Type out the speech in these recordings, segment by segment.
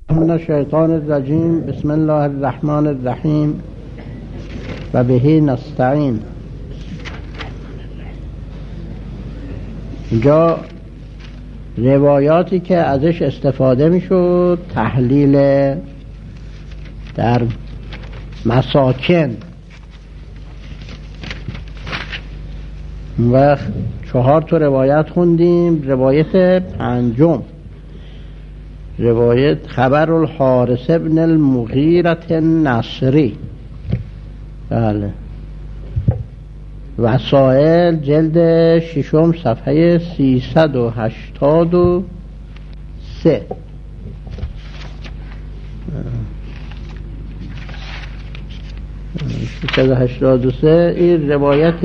من الشیطان الرجیم. بسم الله الرحمن الرحیم و بهی نستعین. اینجا روایاتی که ازش استفاده میشد تحلیل در مساکن و 4 روایت خوندیم. روایت پنجم، روایت خبر الحارث ابن المغیرة النصری. بله. وسائل جلد 6 صفحه 383. این روایت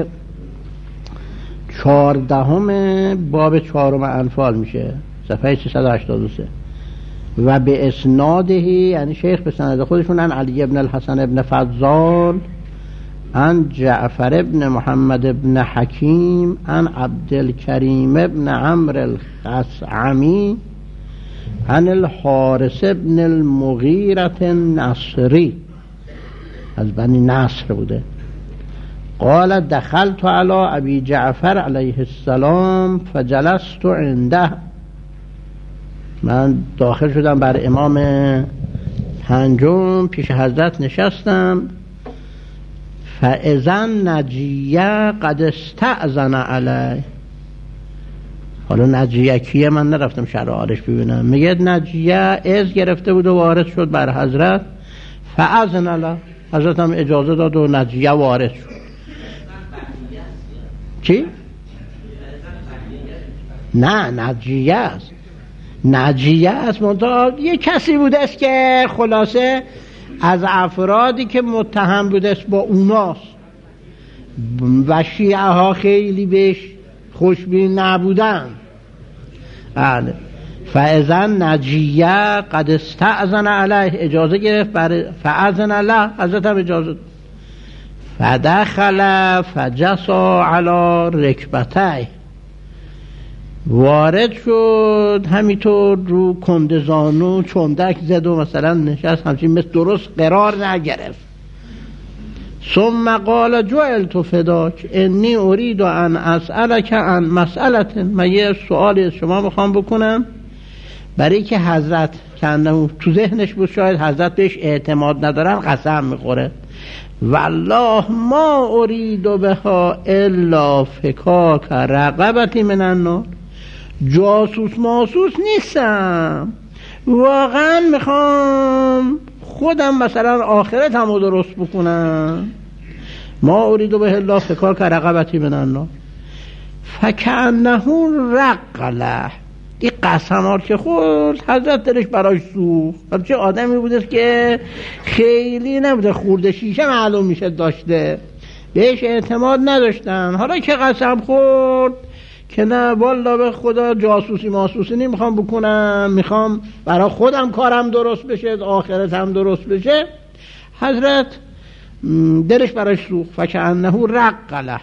14 باب 4 انفال میشه، صفحه 383. و به اسنادهی، یعنی شیخ به سند خودشون، عن علی ابن الحسن ابن فضال عن جعفر ابن محمد ابن حکیم عن عبدالکریم ابن عمرو الخثعمی عن الحارث ابن المغیرة النصری، از بنی نصر بوده. قال دخلت على ابی جعفر علیه السلام فجلست عنده. من داخل شدم بر امام پنجم، پیش حضرت نشستم. فاذا نجیه قد استأذن علی. حالا نجیه کیه؟ من نرفتم شرایطش ببینم. میگه نجیه از گرفته بود و وارد شد بر حضرت. فاذن له، حضرت هم اجازه داد و نجیه وارد شد. چی؟ نه، نجیه است. نجیه است منتها یه کسی بوده است که خلاصه از افرادی که متهم بوده است با اوناست و شیعه ها خیلی بهش خوشبین نبودن. بله. فاذا نجیه قد استأذن علیه، اجازه گرفت برای فاذن له، حضرت هم اجازه داد. فدخل فجسا علی رکبتیه، وارد شد همینطور رو کندزانو چندک زد و مثلا نشست همچین، مثل درست قرار نگرفت. ثم قال جعلت فداک انی اريد ان اسألک عن مسئله. من یه سوالی از شما میخوام بکنم، برای که حضرت کنه تو ذهنش بود شاید حضرت بهش اعتماد ندارن، قسم میخوره. والله ما اريد بها الا فکاک رقبتی من النار. جاسوس ماسوس نیستم، واقعا میخوام خودم مثلا آخرتم رو درست بکنم. ما اريد به الله فکاک رقبتی من النار. فکأنه رقله. این قسمات که خورد حضرت دلش براش سوخت. چه آدمی بوده که خیلی نبوده، خورده شیشه معلوم میشه داشته، بهش اعتماد نداشتن. حالا که قسم خورد که نه والله به خدا جاسوسی ماسوسی نمیخوام بکنم، میخوام برای خودم کارم درست بشه، آخرتم درست بشه، حضرت دلش براش سوخت. فکأنه رقله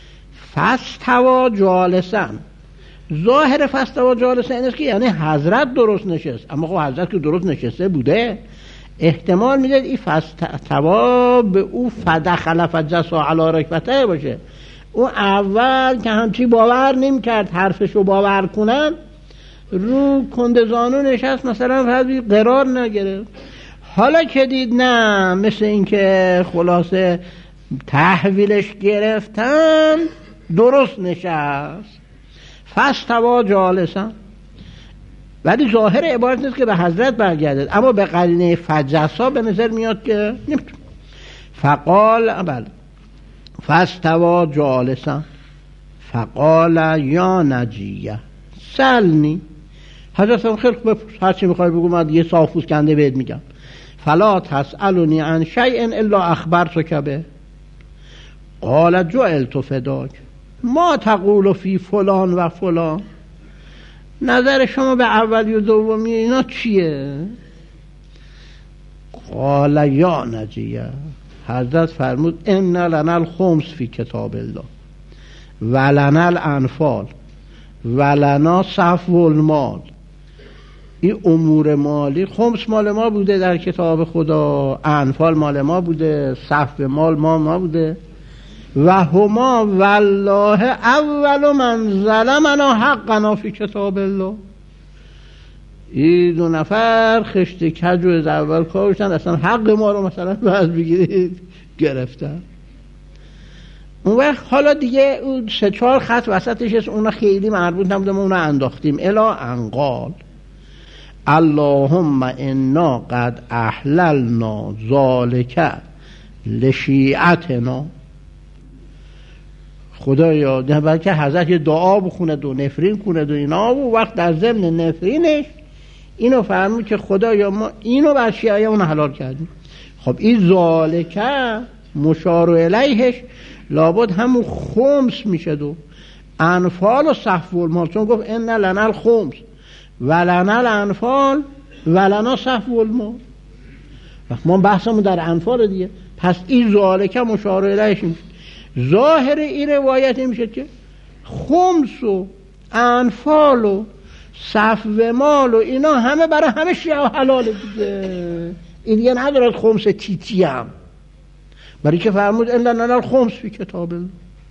فاستوى جالسا. ظاهر فاستوى جالسا این است که یعنی حضرت درست نشست، اما خب حضرت که درست نشسته بوده، احتمال میداد این فاستوى به او فدخل فجسا علی رکبتیه باشه. اون اول که همچی باور نمی کرد حرفشو باور کنن، رو کندزانو نشست مثلا، قرار نگرفت. حالا که دید نه، مثل این که خلاصه تحویلش گرفتن، درست نشست. فاستوى جالسا. ولی ظاهر عبارت نیست که به حضرت برگردد، اما به قرینه فجسا به نظر میاد که نمیتونه. فقال بله فاستوى جالسا فقال یا نجیه سلنی. حضرت هم خیلی بپرس، هرچی میخوای بگو، من یه صافوس کنده بهت میگم. فلا تسألنی عن شیء الا اخبرتک به. قال جعلت فداک ما تقول فی فلان و فلان. نظر شما به اولی و دومی اینا چیه؟ قال یا نجیه. حضرت فرمود ان لنا الخمس فی کتاب الله و لنا الانفال و لنا صفو المال این امور مالی، خمس مال ما بوده در کتاب خدا، انفال مال ما بوده، صف مال ما بوده. و هما والله اول من ظلمنا حقنا فی کتاب الله. این دو نفر خشت کج و از اول کارشن، اصلا حق ما رو مثلا باید بگیرید گرفتن. اون وقت حالا دیگه اون 3-4 خط وسطش است، اونا خیلی مربوط نبوده، ما اونا انداختیم. الا انقال اللهم انا قد احللنا ذالک لشیعتنا. خدایا نه بلکه حضرت دعا بخوند و نفرین کند و اینا، و وقت در ضمن نفرینش اینو فرمود که خدایا ما اینو بر شیعیمون حلال کردیم. خب این ذالکه مشار الیهش لابد همون خمس میشه دو انفال و صف المال، چون گفت ان لنا الخمس و لنا الانفال و لنا صف المال. ما بحثمون در انفال دیگه، پس این ذالکه مشار الیهش میشه. ظاهر این روایت میشه که خمس و انفال و صفو مال و اینا همه برای همه شیعه حلاله دیگه. این دیگه ندارد خمس تیتی هم، برای که فرمود ان لنا الخمس فی کتاب الله.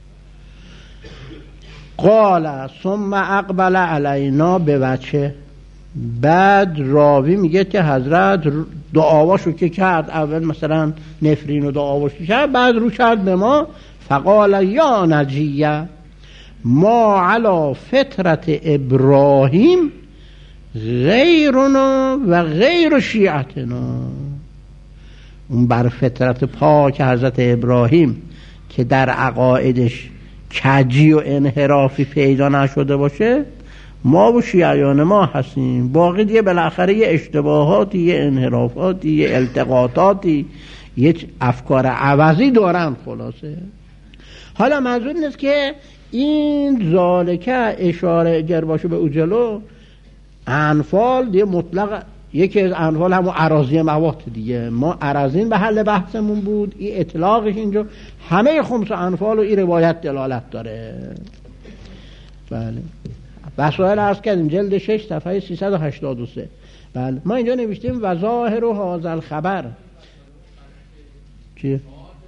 قال ثم اقبل علینا بوجه. بعد راوی میگه که حضرت دعاواشو که کرد، اول مثلا نفرین و دعاواشو کرد، بعد رو کرد به ما. فقال یا نجیه ما علی فطرت ابراهیم غیرنا و غیر شیعتنا. اون بر فطرت پاک حضرت ابراهیم که در عقایدش کجی و انحرافی پیدا نشده باشه، ما و شیعیان ما هستیم. باقی دیگه بالاخره یه اشتباهاتی، یه انحرافاتی، یه التقاطاتی، یه افکار عوضی دارن خلاصه. حالا منظور نیست که این ذالکه اشاره گر باشه به اوجلو. انفال دیگه مطلق، یکی از انفال همون اراضی موات دیگه، ما اراضین به حل بحثمون بود، این اطلاقش اینجا همه خمس و انفال و این روایت دلالت داره. بله وسائل عرض کردیم جلد 6 صفحه 383. بله ما اینجا نوشتیم و ظاهر و هذا الخبر چی؟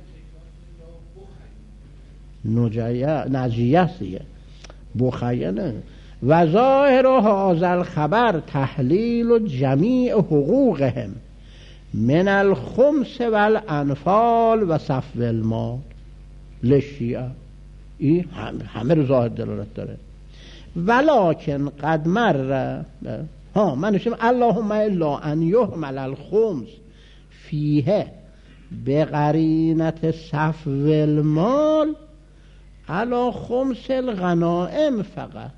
نجیه است دیگه، بخیه نه. و ظاهر و هذا الخبر تحلیل و جمیع حقوقهم من الخمس والانفال و صفو المال للشیعه. این همه رو ظاهر دلالت داره. ولکن قد مر من نوشتم اللهم الا ان یهمل الخمس فیه بقرینت صفو المال علی خمس الغنائم فقط.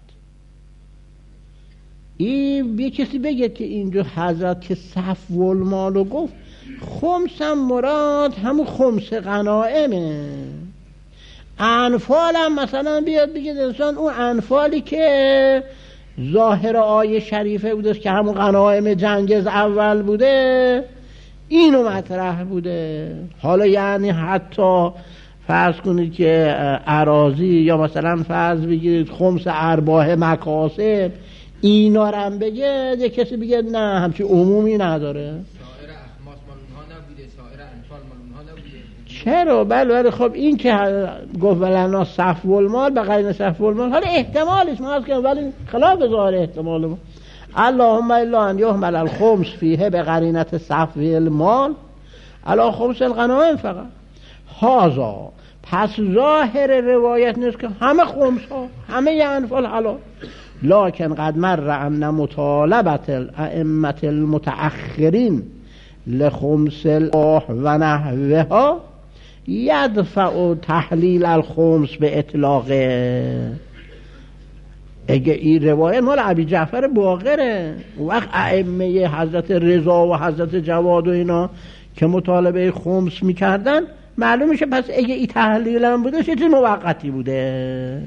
این بی کسی بگه که اینجا حضرت که صفو المال رو گفت، خمس هم مراد همون خمس غنائمه. انفال هم مثلا بیاد بگید انسان اون انفالی که ظاهر آیه شریفه بوده که همون غنایم جنگز اول بوده، اینو مطرح بوده. حالا یعنی حتی فرض کنید که اراضی یا مثلا فرض بگیرید خمس ارباح مکاسب، اینا رو هم بگه، یه کسی بگه نه همچین عمومی نداره. سایر اخماس مال اونها نبوده، سایر انفال مال اونها نبوده. چرا؟ بله خب این که گفت ولنا صفو المال به قرین صفو المال، حالا احتمالش ما از که ولی خلاف ظاهر احتمال ما. اللهم الا ان یهمل الخمس فیه به قرینت صفو المال علی خمس الغنائم فقط. هازا پس ظاهر روایت نیست که همه خمس ها همه انفال حلال. لکن قد مر ان مطالبت الائمه المتأخرین لخمس الآح و نحوها یدفع تحلیل الخمس به اطلاقه. اگه این روایت مال ابی جعفر باقره، وقت ائمه حضرت رضا و حضرت جواد و اینا که مطالبه خمس میکردن، معلوم میشه پس اگه این تحلیل هم بوده چه موقتی بوده.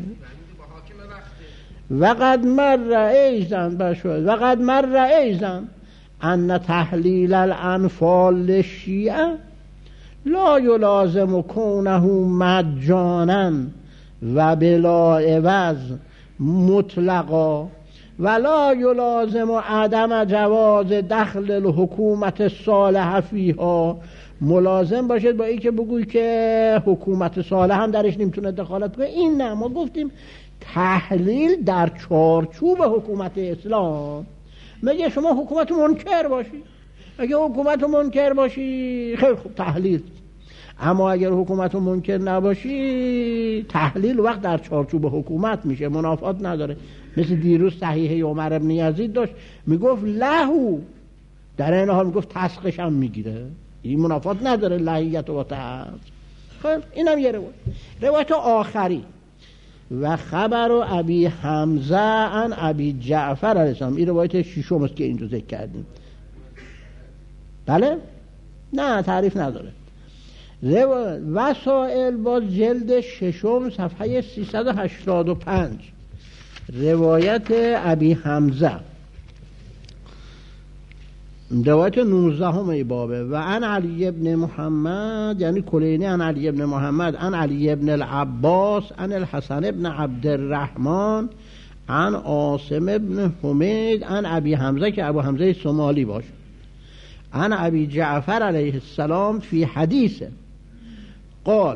وقد مر ایزن ان تحلیل الانفال للشیعه لا یلازم کونه مجانا و بلا عوض مطلقا ولا یلازم عدم جواز دخل الحکومت الصالحه فیها، ملازم باشد با این که بگوی که حکومت صالح هم درش نمیتونه دخالت کنه. این نه، ما گفتیم تحلیل در چارچوب حکومت اسلام. مگه شما حکومت منکر باشی؟ اگه حکومت منکر باشی خیلی خوب تحلیل، اما اگر حکومت منکر نباشی تحلیل وقت در چارچوب حکومت میشه، منافات نداره. مثل دیروز صحیحه عمر ابن یزید داشت میگفت لهو، در این حال میگفت تسقش هم میگیره، این منافات نداره لهیت و تسق. خب اینم یه روایت آخری. و خبر ابی حمزه عن ابی جعفر علیه السلام، این روایت ششم است که اینجا ذکر کردیم. بله؟ نه تعریف نداره. وسائل باز جلد ششم صفحه 385 روایت ابی حمزه، روایت 19 بابه. و عن علی ابن محمد، یعنی کلینی عن علی ابن محمد عن علی ابن العباس عن الحسن ابن عبد الرحمن عن عاصم ابن حمید عن ابی حمزه، که ابو حمزه سومالی باشه، عن ابی جعفر علیه السلام فی حدیثه قال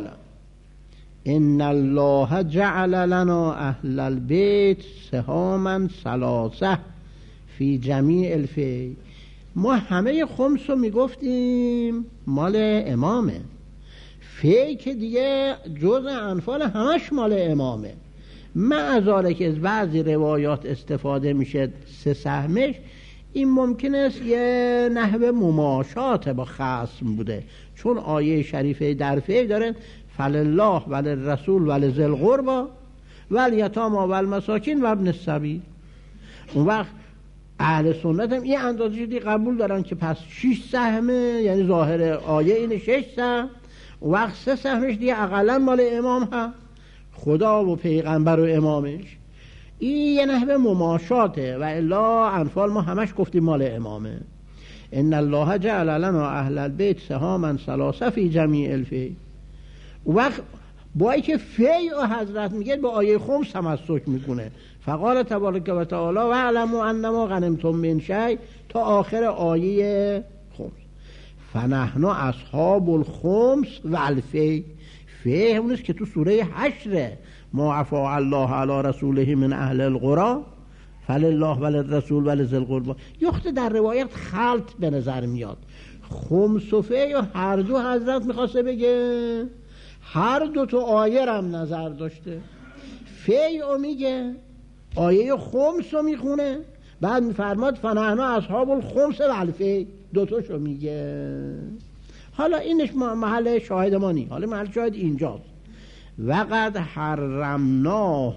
ان الله جعل لنا اهل البيت سهاما ثلاثه فی جمیع الفی. ما همه خمس رو میگفتیم مال امامه، فی که دیگه جز انفال همش مال امامه. معذاره که از بعضی روایات استفاده میشه 3 سهمش، این ممکن است یه نحو مماشات با خصم بوده، چون آیه شریفه در فی دارن فلله وللرسول ولذی القربی والیتامی والمساکین و ابن السبیل. اون وقت اهل سنت هم این اندازه دی قبول دارن که پس 6 سهمه، یعنی ظاهر آیه اینه 6 سهم، اون وقت 3 سهمش دیگه اقلا مال امام ها، خدا و پیغمبر و امامش. این یه نحو مماشاته، و الا انفال ما همش گفتیم مال امامه. ان الله جعل لنا اهل البيت سهاما ثلاثه فی جمیع الفی. وقت با اینکه فی و حضرت میگه با آیه خمس تمسک میکنه، فقال تبارک و تعالی و اعلموا انما غنمتم من شیء تا آخر آیه خمس. فنحن اصحاب الخمس و الفی. فی همونست که تو سوره حشره، ما عفا الله علی رسوله من اهل القرى فلله وللرسول ولذی القربى. یخت در روایت خلط به نظر میاد، خمس و فی و هر دو حضرت میخواسته بگه، هر دو تو آیه رم نظر داشته. فی او میگه، آیه خمس رو میخونه، بعد میفرماد فنحن اصحاب الخمس و الفی، دوتاشو میگه. حالا اینش محل شاهد ما نی، حالا محل شاهد اینجاست. وقد حرمناه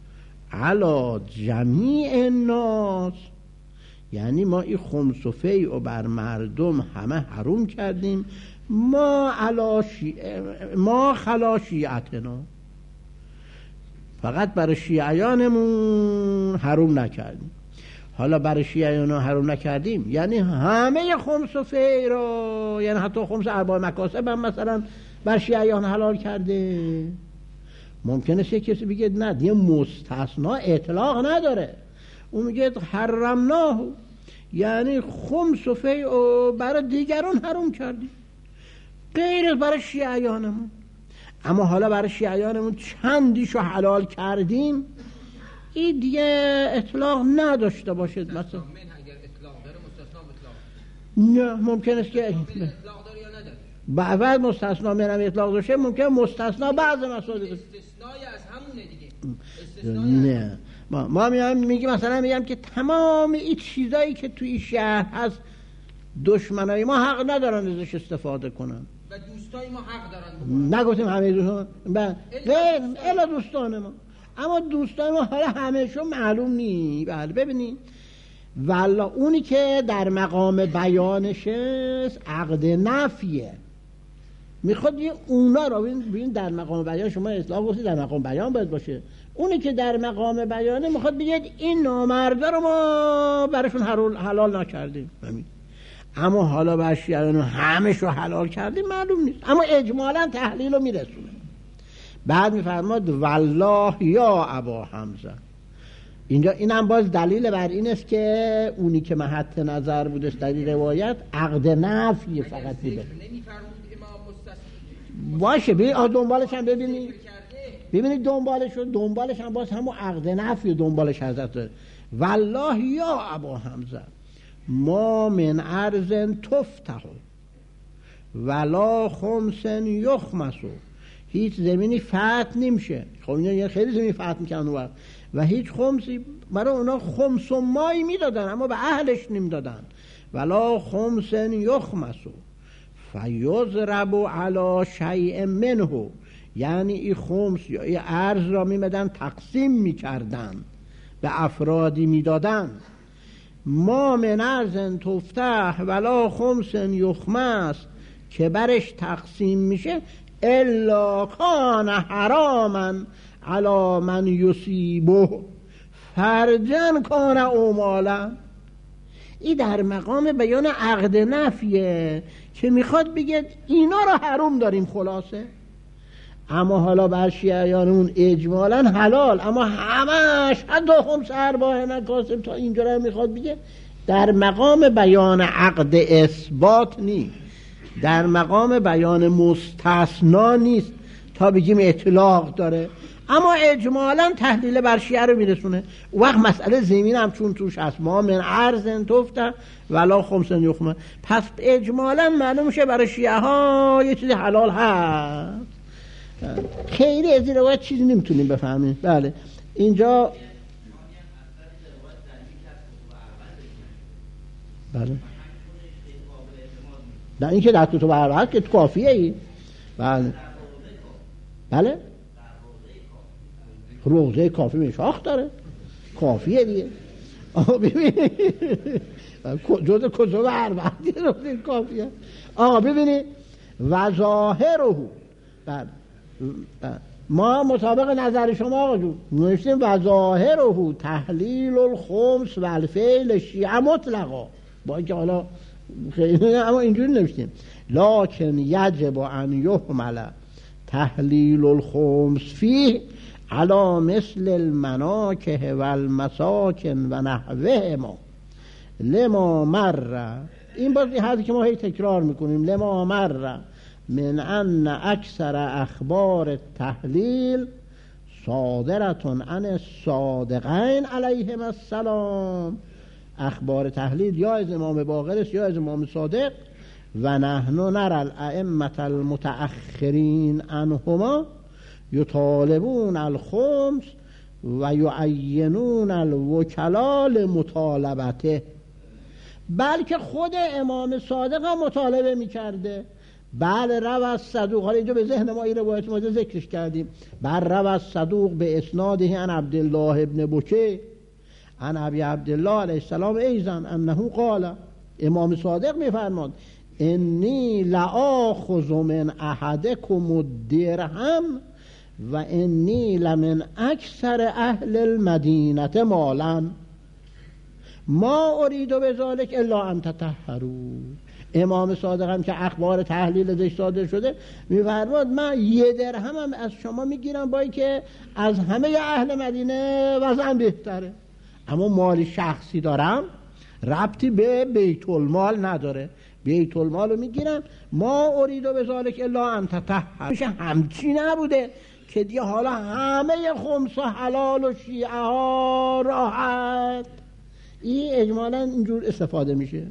علی جمیع الناس، یعنی ما این خمس و فی و بر مردم همه حروم کردیم، ما خلا شیعتنا، فقط برای شیعیانمون حروم نکردیم. حالا برای شیعیان حروم نکردیم یعنی همه خمس و فی رو، یعنی حتی خمس ارباع مکاسب هم مثلا بر شیعیان حلال کرده. ممکنه یه کسی بگه نه دیگه مستثنا اطلاق نداره، اون میگه حرمناه یعنی خمس و فی رو برای دیگران حروم کردیم غیر برای شیعیانمون. اما حالا برای شیعیانمون چندیشو حلال کردیم، این دیگه اطلاق نداشته باشد. مثلا اگر اطلاق داره مستثنا اطلاق نه، ممکن است که اطلاق داره یا نداره. بعد مستثنا منم اطلاق داشته، ممکن مستثنا بعض مسائل استثنای از همونه دیگه. نه ما میگیم مثلا میگم که تمام این چیزایی که توی شهر هست دشمنای ما حق ندارن ازش استفاده کنن و دوستای ما حق دارن. نگفتیم همه دوستان الا دوستان ما، اما دوستان ما حالا همهشون معلوم نی. بله ببینید، والا اونی که در مقام بیانشه عقد نفیه، میخواد یه اونا رو ببین در مقام بیان، شما اصلاح گفتید در مقام بیان باید باشه، اونی که در مقام بیانه میخواد بگید این نامرده رو ما برشون حلال نکردیم، اما حالا بر شیعیان همش رو حلال کردیم معلوم نیست، اما اجمالا تحلیل رو میرسونه. بعد میفرماد والله یا ابا حمزه، اینجا اینم باز دلیل بر این است که اونی که محط نظر بودش در این روایت عقد نفی فقط بوده. باشه دنبالش هم ببینید دنبالش هم باز همون عقد نفی دنبالش حضرت داره. والله یا ابا حمزه ما من ارض تفتح ولا خمس یخمس، هیچ زمینی فتح نمیشه. خب اینا خیلی زمین فتح میکنن و هیچ خمسی برای اونا خمس و مایی میدادن اما به اهلش نمیدادن. ولا خمس یخمس فیضرب علی شیء منه، یعنی این خمس یا این ارز را میمدن تقسیم میکردن به افرادی میدادن. ما من ارض تفتح ولا خمس یخمس که برش تقسیم میشه الا کان حراما علی من یصیبه فرجا کان او مالا. این در مقام بیان عقد نفیه که میخواد بگه اینا رو حرام داریم خلاصه، اما حالا بر شیعیان اون اجمالا حلال، اما همش حتی خمس ارباح مکاسب تا اینجا رو میخواد بگه در مقام بیان عقد اثبات نیست، در مقام بیان مستثنا نیست تا بگیم اطلاق داره، اما اجمالا تحلیل بر شیعه رو میرسونه. وقت مسئله زمین هم چون توش هست ما من ارض تفتح ولا خمس یخمس، پس اجمالا معلوم میشه برای شیعه ها یه چیزی حلال هست. خیلی از این روایت چیزی نمیتونیم بفهمیم. بله اینجا بله نه این که در تو برابر که کافیه ای. بله بله روضه کافی میشاخت داره کافیه دیگه. آقا ببینید جز کتب اربعه روضه کافیه. آقا ببینید و ظاهره ما مطابق نظر شما آقا جون نوشتیم و ظاهره تحلیل الخمس و الفعل شیعه مطلقا، با اینکه حالا خیلی اما اینجوری نوشتیم لکن یجب ان یحمل تحلیل الخمس فیه علی مثل المناکه و المساکن و نحوه ما لما مر. این باز این حرفی که ما هی تکرار میکنیم لما مر من ان اکثر اخبار التحلیل صادرتون عن الصادقین علیهم السلام. اخبار تحلیل یا از امام باقر است یا از امام صادق. و نحن نرى الائمه المتأخرین عنهما یطالبون الخمس و یعینون الوکلا لمطالبته. بلکه خود امام صادق هم مطالبه میکرده. بله روى الصدوق، حالا اینجا به ذهن ما این روایت ما ذکرش کردیم. بل روى الصدوق به اسناده عن عبدالله ابن بکیر عن ابی عبدالله علیه السلام ایضا انه قال، امام صادق میفرماد انی لآخذ من احدکم الدرهم و انی لمن اکثر اهل المدینه مالا ما ارید بذلک الا ان تطهروا. امام صادق هم که اخبار تحلیل ازش صادر شده میفرماد من 1 درهم از شما میگیرم با اینکه از همه اهل مدینه وضعم بهتره، اما مال شخصی دارم ربطی به بیت المال نداره، بیت المال رو میگیرم ما ارید بذلک الا ان تطهروا. میشه همچی نبوده که دیگه حالا همه خمس و حلال و شیعه ها راحت. این اجمالا اینجور استفاده میشه.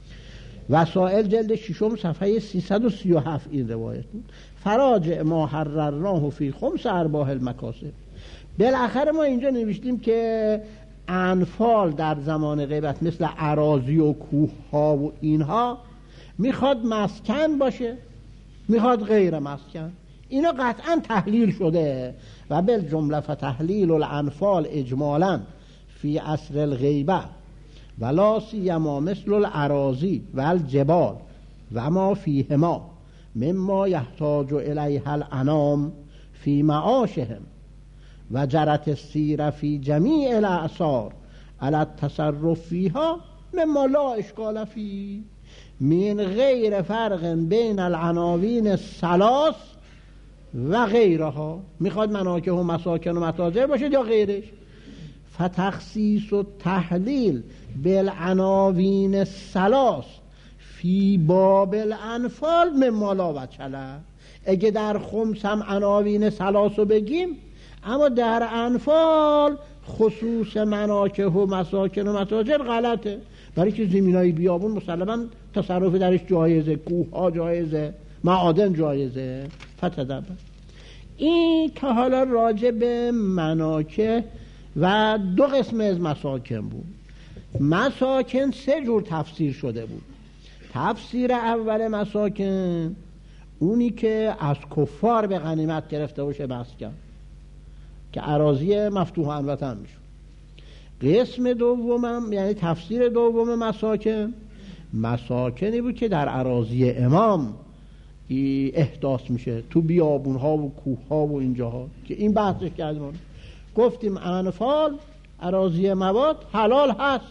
وسائل جلد 6 صفحه 337 این روایت بود. فراجع ما حررناه فی خمس ارباح المکاسب. بالاخره ما اینجا نوشتیم که انفال در زمان غیبت مثل اراضی و کوه ها و اینها میخواد مسکن باشه میخواد غیر مسکن، اینا قطعا تحلیل شده. و بالجمله فتحلیل الانفال اجمالا فی عصر الغیبه ولا سیما مثل الاراضی و الجبال و ما فیهما مما یحتاج الیه الانام فی معاشهم و جرت السیر فی جمیع الاعصار علی التصرف فیها مما لا اشکال فی من غیر فرق بین العناوین الثلاث و غیرها. میخواد مناکه و مساکن و متاجر باشه یا غیرش. فتخصیص و تحلیل بالعناوین الثلاث فی باب الانفال مما لا وجه له. اگه در خمس هم عناوین ثلاث رو بگیم، اما در انفال خصوص مناکه و مساکن و متاجر غلطه، برای که زمینای بیابون مسلما تصرف درش جایزه، کوه ها جایزه، معادن جایزه. فتدبر. این که حالا راجع به مناکه و دو قسم از مساکن بود. مساکن سه جور تفسیر شده بود. تفسیر اول مساکن اونی که از کفار به غنیمت گرفته باشه مسکن، که اراضی مفتوح هموطن میشه. قسم دومم یعنی تفسیر دوم مساکن، مساکنی بود که در اراضی امام احداث میشه، تو بیابون ها و کوه ها و اینجاها، که این بحثش کردیم. گفتیم انفال اراضی مواد حلال هست،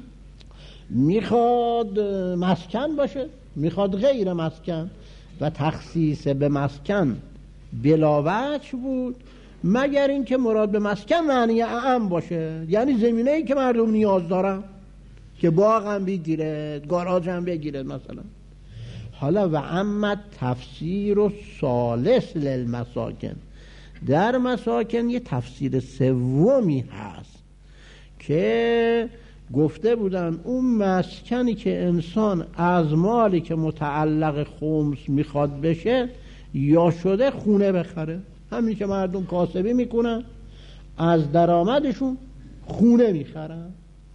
میخواد مسکن باشه میخواد غیر مسکن، و تخصیص به مسکن بلا وجه بود، مگر این که مراد به مسکن معنی اعم باشه، یعنی زمینه‌ای که مردم نیاز دارن، که باغ هم بگیره، گاراژ هم بگیره مثلا. حالا و اما تفسیر و ثالث للمساکن، در مساکن یه تفسیر سومی هست که گفته بودن اون مسکنی که انسان از مالی که متعلق خمس میخواد بشه یا شده خونه بخره، همین که مردم کاسبی میکنن از درآمدشون خونه میخرن.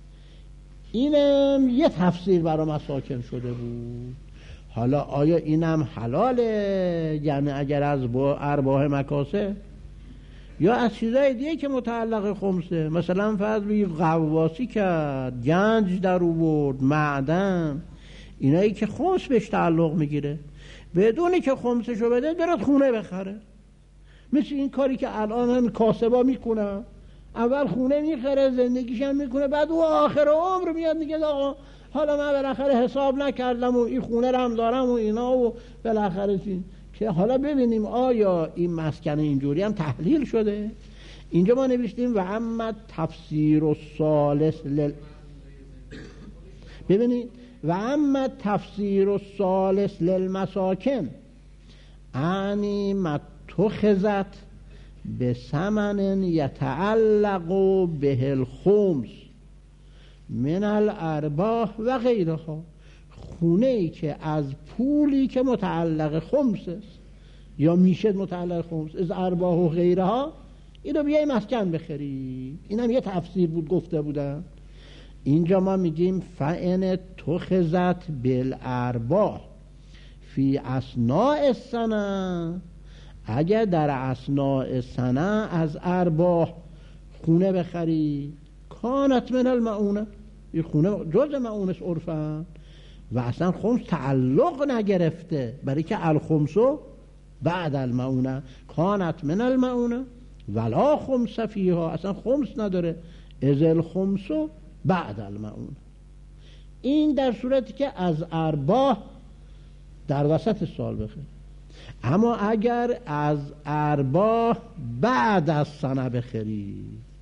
اینم یه تفسیر برای مساکن شده بود. حالا آیا اینم حلاله؟ یعنی اگر از ارباح مکاسب یا از چیزای دیگه که متعلق خمسه، مثلا فرض بگیر غواصی کرد، گنج در آورد، معدن، اینایی که خمس بهش تعلق میگیره، بدونی که خمسشو بده برات خونه بخره. مثل این کاری که الان هم کاسبا میکنن، اول خونه میخره زندگیش هم میکنه، بعد او آخر عمر میاد میگه آقا حالا من بالاخره حساب نکردم و این خونه رو هم دارم و اینا، و بالاخره که حالا ببینیم آیا این مسکن اینجوری هم تحلیل شده. اینجا ما نوشتیم و اما تفسیر و ثالث ببینید و اما تفسیر و ثالث للمساکن انی متخذت به ثمن یتعلق به الخمس من الارباح و غیرها، خونه ای که از پولی که متعلق خمس است یا میشه متعلق خمس از ارباح و غیرها، اینو بیای مسکن بخری. اینم یه تفسیر بود گفته بودن. اینجا ما میگیم فان تخذت بالارباح فی اثناء السنه، اگر در اثناء سنه از ارباح خونه بخری، کانت من المعونه، این خونه جز معونه عرفا، و اصلا خمس تعلق نگرفته، برای که الخمسو بعد المعونه، کانت من المعونه ولا خمس فیها، اصلا خمس نداره، از الخمسو بعد المعونه. این در صورتی که از ارباح در وسط سال بخری. اما اگر از ارباح بعد از سنه بخری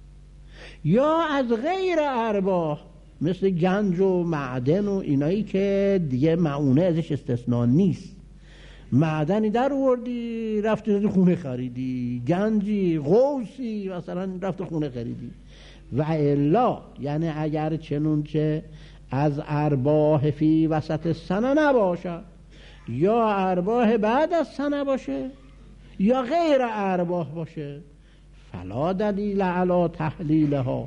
یا از غیر ارباح مثل گنج و معدن و اینایی که دیگه معونه ازش استثناء نیست، معدنی در آوردی رفتی خونه خریدی، گنجی غوثی مثلا رفتی خونه خریدی، و الا یعنی اگر چنونچه از ارباح فی وسط سنه نباشد یا ارباح بعد از سنه باشه یا غیر ارباح باشه، فلا دلیل علی تحلیلها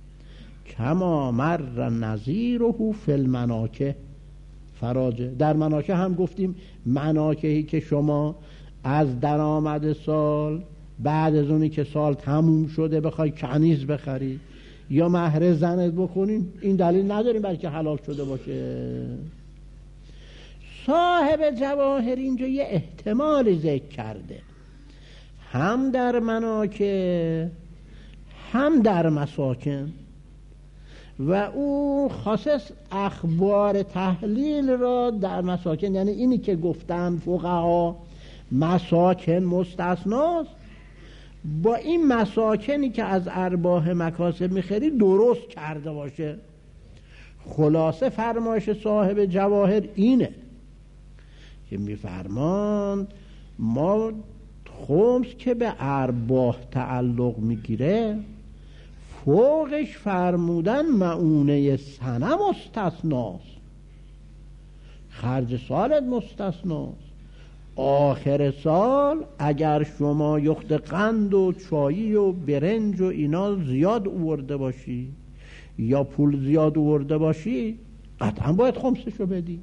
کما مر نظیره فی المناکه فراجه. در مناکه هم گفتیم مناکهی که شما از درآمد سال بعد از اونی که سال تموم شده بخوای کنیز بخری یا مهر زنت بکنین، این دلیل نداریم بلکه حلال شده باشه. صاحب جواهر اینجا یه احتمال ذکر کرده، هم در مناکه هم در مساکن، و او خاصش اخبار تحلیل را در مساکن، یعنی اینی که گفتن فقها مساکن مستثناست، با این مساکنی که از ارباح مکاسب میخری درست کرده باشه. خلاصه فرمایش صاحب جواهر اینه که میفرماند ما خمس که به ارباح تعلق میگیره فوقش فرمودن معونه سنه مستثناست، خرج سالت مستثناست. آخر سال اگر شما یخت قند و چایی و برنج و اینا زیاد آورده باشی یا پول زیاد آورده باشی قطعا باید خمسشو بدی.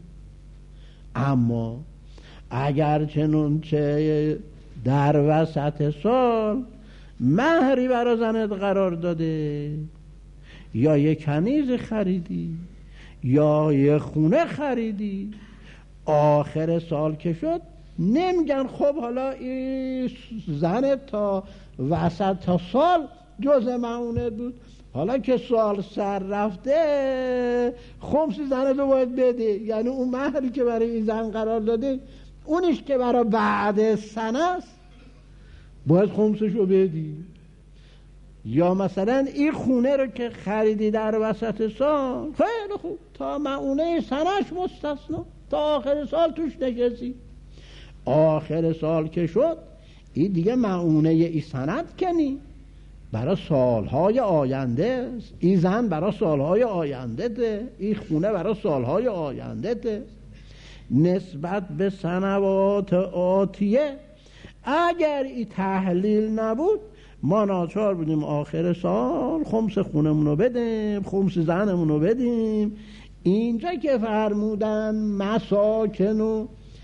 اما اگر چنانچه در وسط سال مهری برا زنت قرار داده یا یه کنیز خریدی یا یه خونه خریدی، آخر سال که شد نمیگن خب حالا این زنت تا وسط تا سال جز معونه بود، حالا که سال سر رفته خمس زنت رو باید بده. یعنی اون مهری که برای این زن قرار داده اونیش که برای بعد سنه است باید خمسش رو بدی. یا مثلا این خونه رو که خریدی در وسط سال خیلی خوب تا معونه سنش مستثنا تا آخر سال توش نشستی، آخر سال که شد این دیگه معونه ای سند کنی برای سالهای آینده است، این زن برای سالهای آینده ده، این خونه برای سالهای آینده ده. نسبت به سنوات آتیه اگر این تحلیل نبود ما ناچار بودیم آخر سال خمس خونمونو بدیم، خمس زنمونو بدیم. اینجا که فرمودن مساکن و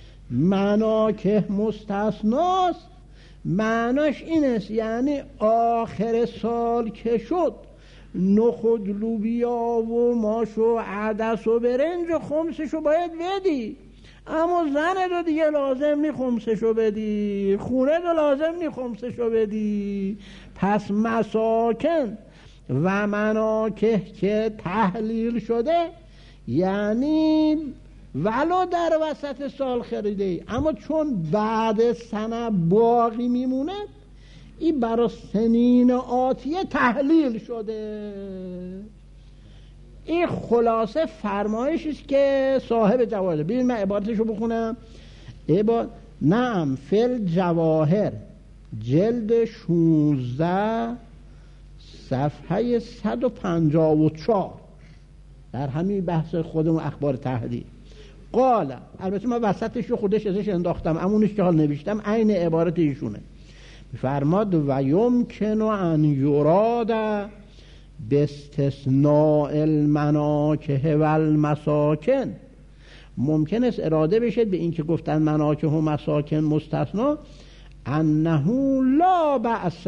مناکه مستثناست معناش این است یعنی آخر سال که شد نخود لوبیا و ماش و عدس و برنج و خمسشو باید بدی، اما زن رو دیگه لازم نی خمسشو بدی، خونه رو لازم نی خمسشو بدی. پس مساکن و مناکه که تحلیل شده یعنی ولو در وسط سال خریده اما چون بعد سنه باقی میمونه این برای سنین آتیه تحلیل شده. این خلاصه فرمایشی است که صاحب جواهر. ببین من عبارتشو بخونم. نعم فل جواهر جلد 16 صفحه 154 در همین بحث خودمون اخبار تحلیل قال، البته من وسطش رو خودش ازش انداختم امونش که حال نوشتم عین عبارت ایشونه. فرماد و یمکن ان یراد باستثناء المناکه و المساکن، ممکن است اراده بشه به این که گفتن مناکه و مساکن مستثنا انه لا بأس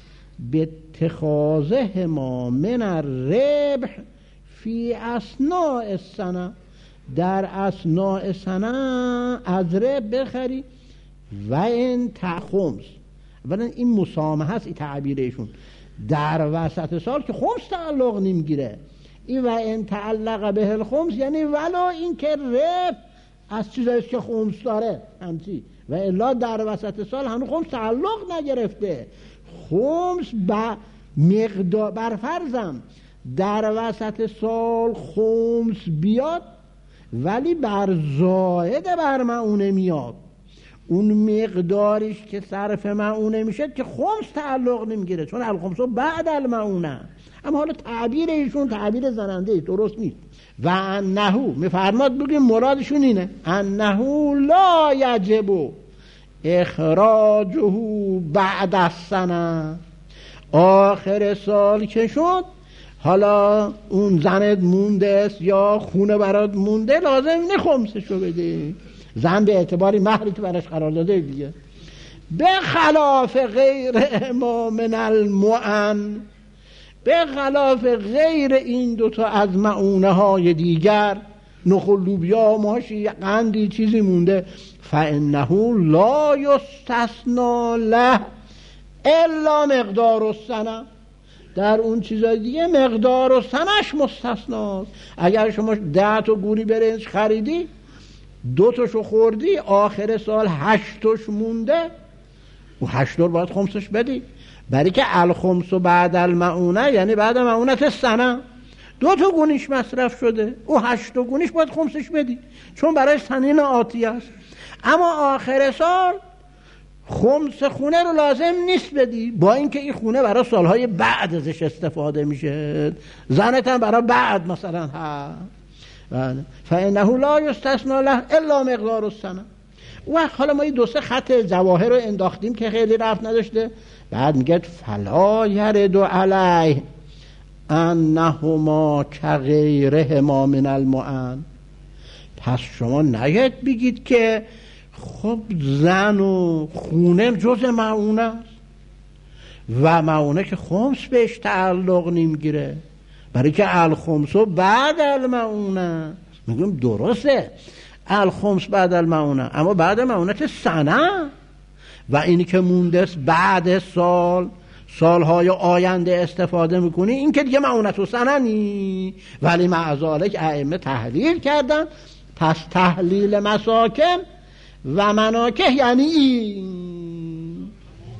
باتخاذه ما من الربح فی اثناء السنه، در اثناء سنه از ربح بخری و این خمس. اولا این مسامحه است، این تعبیرشون در وسط سال که خمس تعلق نمیگیره. این و این تعلق به الخمس یعنی ولو این که ربح از چیزایست که خمس داره همچی و الا در وسط سال هنوز خمس تعلق نگرفته. خمس مقدار بر فرضم در وسط سال خمس بیاد ولی بر زائد بر معونه میاد، اون مقداریش که صرف معونه میشه که خمس تعلق نمیگیره چون الخمس بعد المعونه. اما حالا تعبیر ایشون تعبیر زننده درست نیست. و انه میفرماد بگیم مرادشون اینه انه لا یجب اخراجه بعد السنه، آخر سال که شد حالا اون زنت مونده است یا خونه برات مونده لازم نی خمسشو بده، زن به اعتباری مهری که براش قرار داده دیگه. به خلاف غیر ما من المعن، به خلاف غیر این دوتا از معونه های دیگر، نخل لوبیا ماشی قندی چیزی مونده، فانه لا یستثنا له الا مقدار السنه، در اون چیزای دیگه مقدار و سنش مستثناست. اگر شما 10 تا گوری برنج خریدی 2 تاشو خوردی آخر سال 8 تاش مونده و 8 تا باید خمسش بدی. برای که الخمس و بعد المعونه یعنی بعد معونت سنه 2 گونیش مصرف شده، او 8 گونیش باید خمسش بدی چون برای سنین آتیه است. اما آخر سال خمس خونه رو لازم نیست بدی، با اینکه این خونه برای سالهای بعد ازش استفاده میشه، زنت هم برای بعد مثلا فانه لا یستثنی له الا مقدار السنه. و حالا ما این 2-3 خط جواهر رو انداختیم که خیلی رفت نداشته. بعد میگه فلا یرد علیه انهما کغیرهما من المعن. پس شما نگید بگید که خب زن و خونه جز معونه است و معونه که خمس بهش تعلق نمیگیره، برای که الخمس و بعد المعونه. میگم درسته الخمس بعد المعونه، اما بعد معونت سنه و اینی که مونده بعد سالهای آینده استفاده میکنی، این که دیگه معونت و سنه نی. ولی مع ذالک ائمه تحلیل کردن. پس تحلیل مساکن و مناکه یعنی این.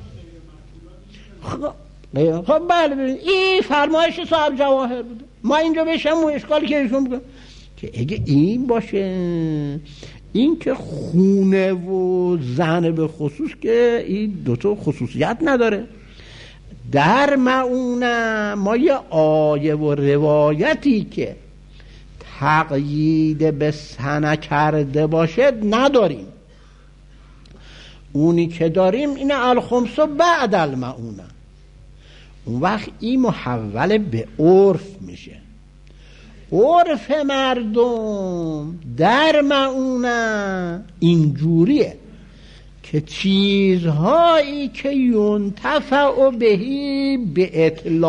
خب بله ببینید این فرمایش صاحب جواهر بوده. ما اینجا بشم و اشکالی که ایشون بگم که اگه این باشه، این که خونه و زن به خصوص که این 2 خصوصیت نداره. در معونه ما یه آیه و روایتی که تقیید به سنه کرده باشه نداریم. اونی که داریم اینه الخمس بعد المعونه. اون وقت این محول به عرف میشه. عرف مردم در معونه اینجوریه که چیزهایی که ینتفع بهی به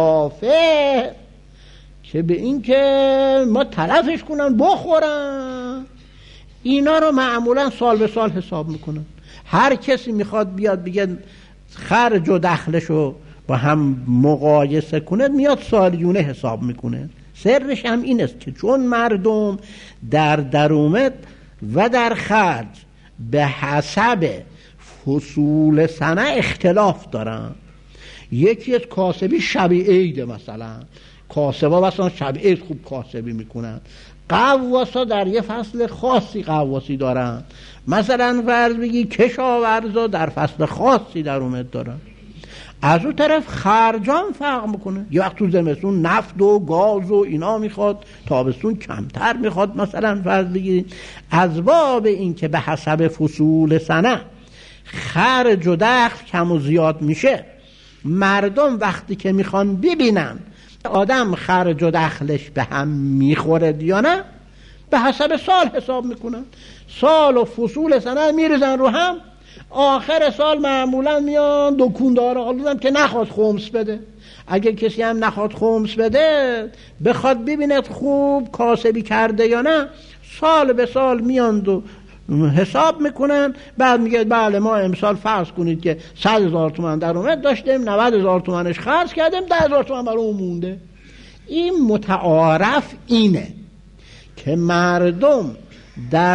اتلافه، که به این که ما تلفش کنن بخورن، اینا رو معمولا سال به سال حساب میکنن. هر کسی میخواد بیاد بگه خرج و دخلشو با هم مقایسه کنه، میاد سالیونه حساب میکنه. سرش هم این است که چون مردم در درآمد و در خرج به حسب فصول سنه اختلاف دارن. یکی از کاسبی شب عید، مثلا کاسبا مثلا شب عید خوب کاسبی میکنن، قواسا در یه فصل خاصی قواسی دارن، مثلا فرض بگی کشاورزا در فصل خاصی درآمد دارن. از اون طرف خرجان فرق میکنه. یه وقت تو زمستون نفت و گاز و اینا میخواد، تابستون کمتر میخواد. مثلا فرض بگیرید از باب این که به حسب فصول سنه خرج و دخل کم و زیاد میشه، مردم وقتی که میخوان ببینن آدم خرج و دخلش به هم میخوره یا نه، به حسب سال حساب میکنن. سال و فصول سنه میرزن رو هم، آخر سال معمولا میان دکوندار آلودن که نخواد خمس بده. اگه کسی هم نخواد خمس بده، بخواد ببیند خوب کاسبی کرده یا نه، سال به سال میان و حساب میکنن. بعد میگه بله ما امسال فرض کنید که 100,000 تومان درآمد داشتیم، 90,000 تومانش خرج کردیم، 10,000 تومان برای مونده. این متعارف اینه که مردم در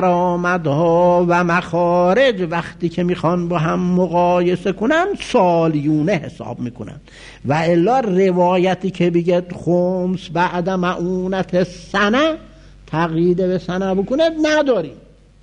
درآمدها و مخارج وقتی که میخوان با هم مقایسه کنن سالیونه حساب میکنن. و الا روایتی که بگه خمس بعد معونت سنه تقیید به سنه بکنه نداریم.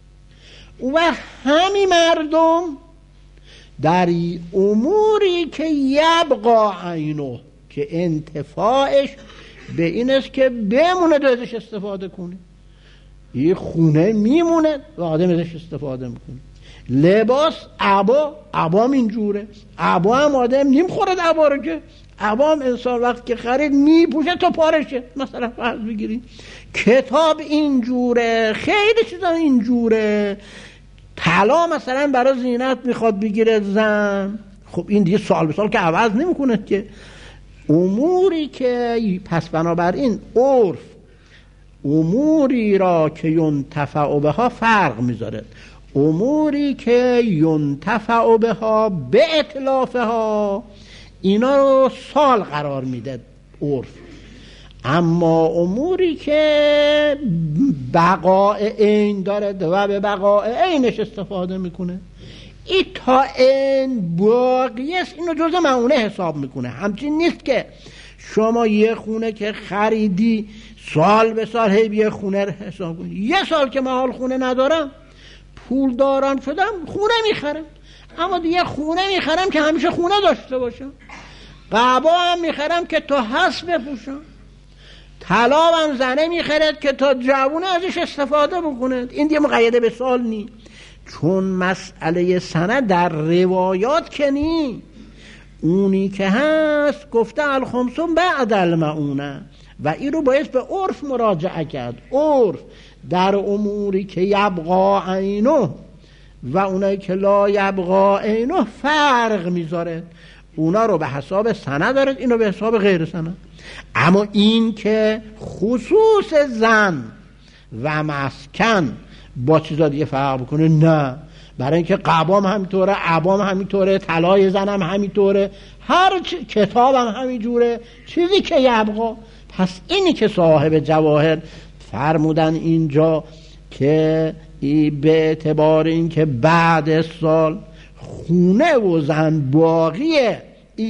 و همین مردم در اموری که یبقا عینه، که انتفاعش به این است که بمونه ازش استفاده کنه. این خونه میمونه و آدم ازش استفاده میکنه. لباس عبا اینجوره. عبا هم آدم نمیخوره عبا رو، که عبا هم انسان وقت که خرید میپوشه تا پارشه. مثلا فرض بگیرید کتاب اینجوره، خیلی چیزا اینجوره. طلا مثلا برای زینت میخواد بگیره زن، خب این دیگه سال به سال که عوض نمیکنه که. اموری که پس بنابراین عرف اموری را که ینتفع بها فرق میذاره. اموری که ینتفع بها به اتلافها اینا رو سال قرار میده عرف. اما اموری که بقاء عین داره و به بقاء عینش استفاده میکنه، این تا این باقی است اینو جز معونه حساب میکنه. همچین نیست که شما یه خونه که خریدی سال به سال هی یه خونه رو حساب کنی. یه سال که من حال خونه ندارم پول دارم شدم خونه میخرم، اما دیگه خونه میخرم که همیشه خونه داشته باشم، قبا هم میخرم که تا هست بپوشم، طلا هم زنه میخرد که تا جوونه ازش استفاده بکنه. این دیگه مقیده به سال نی، چون مسئله سنه در روایات که نی. اونی که هست گفته الخمسون بعد المعونه و این رو باید به عرف مراجعه کرد. عرف در اموری که یبقا عینه و اونایی که لا یبقا عینه فرق میذاره، اونا رو به حساب سنه دارد، اینو به حساب غیر سنه. اما این که خصوص زن و مسکن با چیزا دیگه فرق بکنه نه، برای اینکه قبام همینطوره، عبام همینطوره، طلای زنم همینطوره، هر کتابم همینجوره، چیزی که یبقا. پس اینی که صاحب جواهر فرمودن اینجا که به اعتبار این که بعد سال خونه و زن باقیه،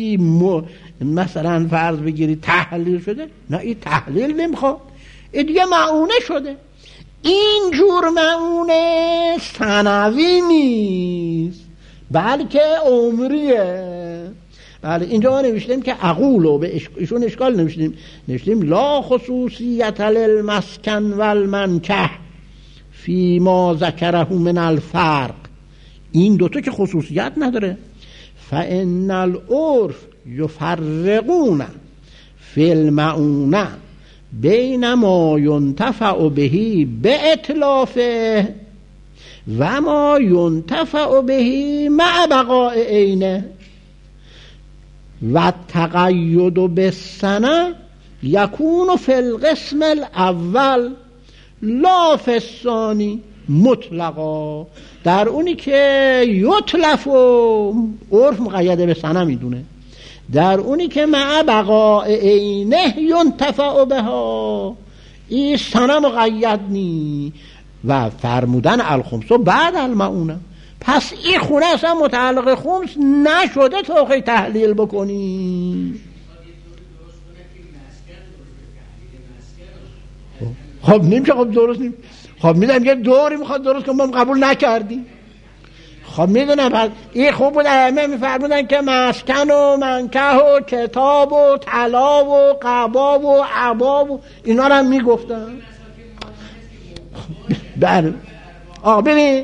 مثلا فرض بگیری تحلیل شده، نه این تحلیل نمیخواد، این دیگه معونه شده. این جور معونه سنوی نیست بلکه عمریه. بله اینجا ما نوشتیم که اقولو به ایشون اشکال نوشتیم لا خصوصیت للمسکن والمنکح فی ما ذکره من الفرق. این دوتا که خصوصیت نداره. فان العرف یفرقون فی المعونه بین ما ینتفع به اتلافه و ما ینتفع به مع بقاء عینه و التقید بالسنه یکون فی القسم الاول لا فی الثانی مطلقا. در اونی که یطلف و عرف مقید به سنه میدونه، در اونی که مع بقاء عینه ینتفع بها این سنه مقید نی. و فرمودن الخمس بعد المعونه، پس این خونه اصلا متعلق خمس نشده تا خیلی تحلیل بکنی. خب نمیشه، خب درست نیم، خب میدونم یه دوری میخواد درست کنم، ما قبول نکردیم. خب میدونم این خوب بود ائمه میفرمودن که مسکن و منکح و کتاب و طلا و قبا و عبا و اینا رو هم میگفتن. بله ببین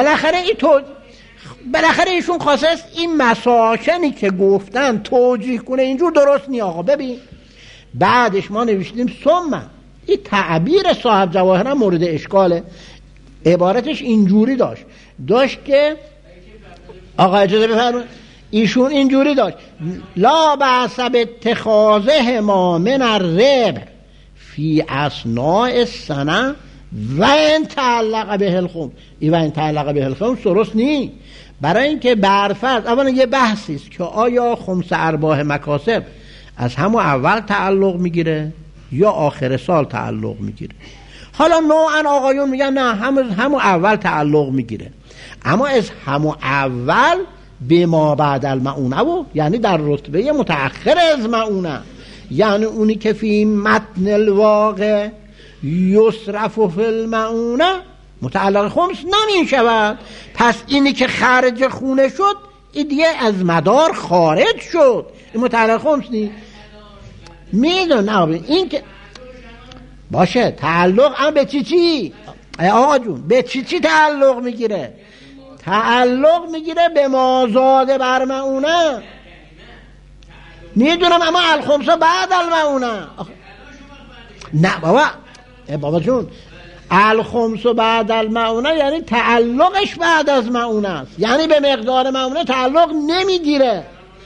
بالاخره ایشون خواسته است این مساکنی که گفتن توجیه کنه، اینجور درست نی آقا. ببین بعدش ما نوشتیم ثم، این تعبیر صاحب جواهر هم مورد اشکاله. عبارتش اینجوری داشت که آقا اجازه بفرمایید، ایشون اینجوری داشت لا بأس باتخاذه ما من الربح فی اثناء السنه و ان تعلق به الخمس. این و ان تعلق به الخمس درست نی، برای اینکه برفرض اولا یه بحثی است که آیا خمس ارباح مکاسب از همون اول تعلق میگیره یا آخر سال تعلق میگیره. حالا نوعا آقایون میگن نه همون اول تعلق میگیره، اما از همون اول به ما بعد المعونه و یعنی در رتبه متأخر از معونه، یعنی اونی که فی متن الواقع یصرف فی المعونه متعلق خمس نمی شود. پس اینی که خارج خونه شد این دیگه از مدار خارج شد، این متعلق خمس نیست. میدونم این که باشه تعلق هم به چی آقا جون، به چی تعلق میگیره؟ تعلق میگیره به مازاد بر معونه. میدونم اما الخمس بعد المعونه. نه بابا جون، الخمس بعد المعونه یعنی تعلقش بعد از معونه است، یعنی به مقدار معونه تعلق نمیگیره.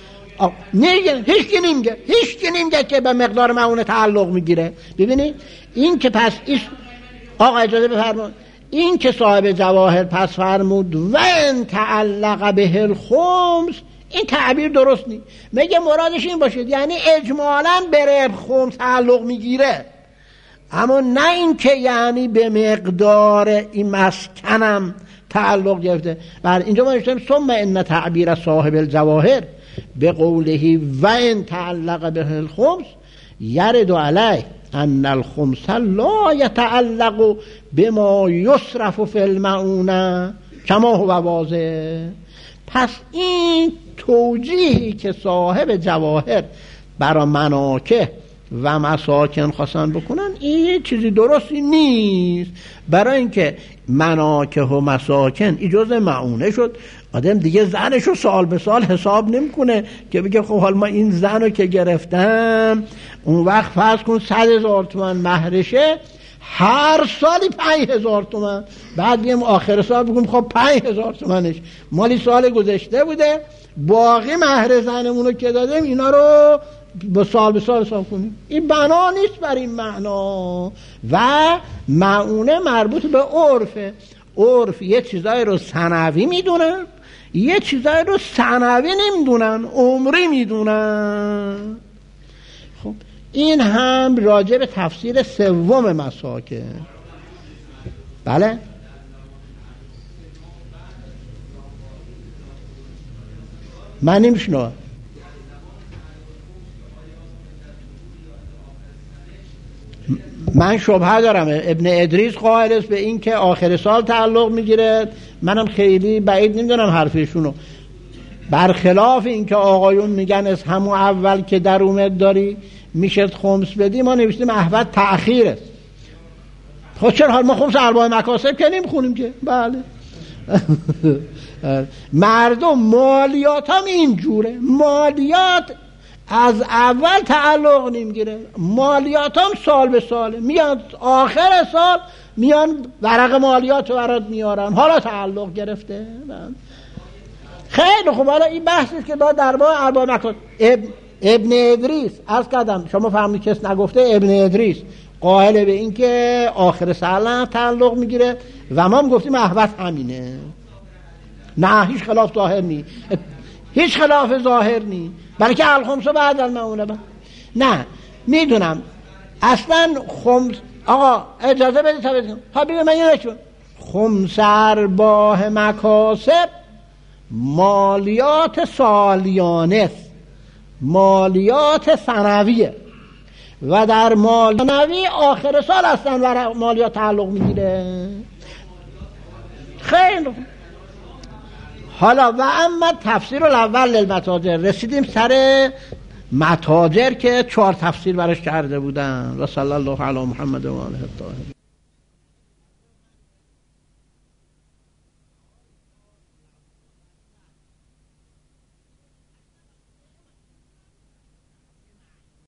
هیچ کی نمیگه که به مقدار معونه تعلق میگیره. ببینید این که پس آقا اجازه بفرمایید، این که صاحب جواهر پس فرمود و ان تعلق به الخمس، این تعبیر درست نیست. میگه مرادش این باشه یعنی اجمالاً به ربح خمس تعلق میگیره، اما نه این که یعنی به مقدار این مسکنم تعلق گرفته. بله اینجا ما نوشتیم ثم ان تعبیر صاحب الجواهر به قوله و ان تعلق به الخمس یرد علیه ان الخمس لا يتعلق بما یصرف فی المعونه کما هو واضح. پس این توجیهی که صاحب جواهر برای مناکه و مساکن خواستن بکنن این چیزی درستی نیست، برای اینکه مناکه و مساکن این جزء معونه شد. آدم دیگه زنشو سال به سال حساب نمیکنه که بگه خب حال ما این زنو که گرفتم اون وقت فرض کن 100,000 تومان مهرشه، هر سالی 5,000 تومان، بعد بیم آخر سال بگم خب 5,000 تومانش مالی سال گذشته بوده، باقی مهر زنمونو که دادیم اینا رو با سال به سال حساب کنیم. این بنا نیست بر این معنا. و معونه مربوط به عرفه. عرف یه چیزایی رو سنوی میدونن، یه چیزایی رو سنوی نمیدونن، عمری میدونن. خب این هم راجع به تفسیر سوم مساکه. بله من نمیشنوم. من شبهه دارم ابن ادریس قائل است به این که آخر سال تعلق میگیره، منم خیلی بعید نمیدونم حرفشونو، برخلاف این که آقایون میگن از همون اول که در اومد داری میشه خمس بدی، ما نوشتیم احوت تأخیر است. خب چرا حال ما خمس ارباع مکاسب که نمیخونیم که؟ بله مردم مالیات هم اینجوره، مالیات از اول تعلق نمیگیره، مالیات هم سال به ساله، میان آخر سال میان ورق مالیات رو برات میارن، حالا تعلق گرفته. خیلی خوب. حالا این بحثی که در باب ارباب مکاسب ابن ادریس از کردم، شما فهمید کس نگفته، ابن ادریس قائل به این که آخر سال تعلق میگیره و ما هم گفتیم احوت همینه. نه هیچ خلاف ظاهر نی، هیچ خلاف ظاهر نی، بلکه الخمس بعد المعونه. نه میدونم اصلا خمس. آقا اجازه بدید تا بگم. ها ببین من یه نشون خمس ارباح مکاسب مالیات سالیانه، مالیات سنویه و در مال سنوی آخر سال اصلا ورق مالیات تعلق میگیره. خیلی حالا و اما تفسیر الاول للمتاجر، رسیدیم سر متاجر که 4 تفسیر برش کرده بودن. و صلی الله علی محمد و آله الطاهرین.